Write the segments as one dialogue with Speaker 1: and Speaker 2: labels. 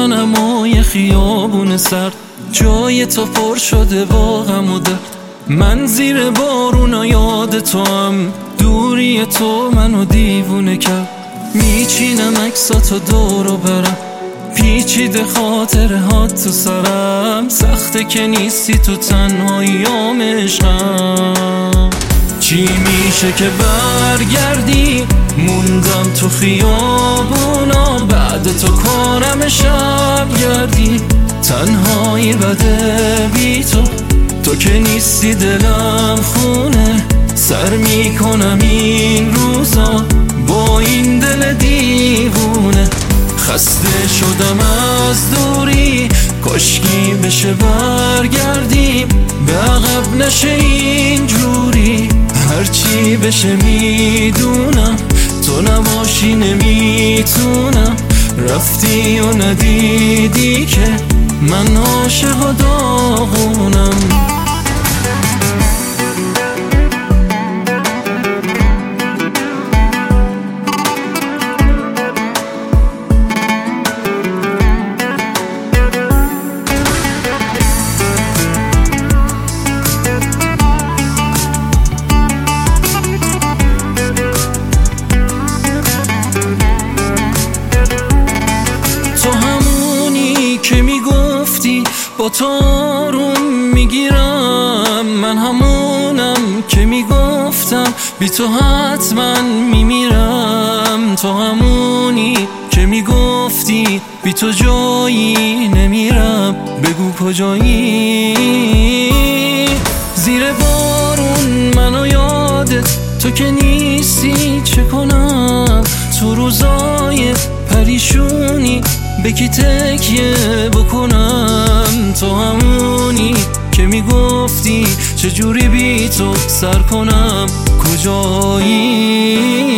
Speaker 1: صنمای خیابون سرد، جای تو پر شده با غم و درد. من زیر بارونا یاد تو هم، دوری تو منو دیوونه کرد. میچینم عکساتو دور و برم، پیچیده خاطره ها تو سرم. سخته که نیستی تو تنهاییام عشقم. چی میشه که برگردی؟ موندم تو خیابونا، بعد تو کارم شب گردی. تنهایی بده بی تو، تو که نیستی دلم خونه. سر میکنم این روزا با این دل دیوونه. خسته شدم از دوری، کاشکی بشه برگردیم. به عقب نشه اینجوری، هرچی بشه میدونم تو نباشی نمیتونم. رفتی و ندیدی که من عاشق و داغونم. که میگفتی با تو آروم میگیرم، من همونم که میگفتم بی تو حتما میمیرم. تو همونی که میگفتی بی تو جایی نمیرم، بگو کجایی؟ زیر بارون منو یادت تو که نیستی، چه کنم تو روزای پریشونی؟ به کی تکیه بکنم؟ تو همونی که میگفتی چجوری بی تو سر کنم، کجایی؟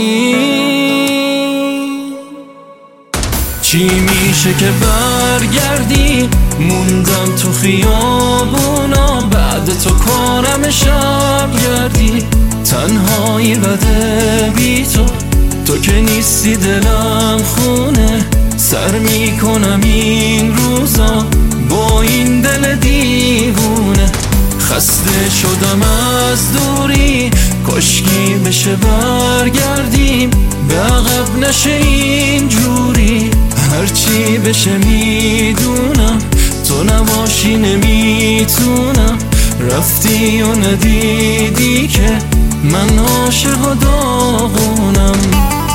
Speaker 1: چی میشه که برگردی؟ موندم تو خیابونا، بعد تو کارم شب گردی. تنهایی بده بی تو، تو که نیستی دلم خونه. سر میکنم این روزا با این دل دیوونه. خسته شدم از دوری، کاشکی بشه برگردیم. به عقب نشه اینجوری، هرچی بشه میدونم تو نباشی نمیتونم. رفتی و ندیدی که من عاشق و داغونم.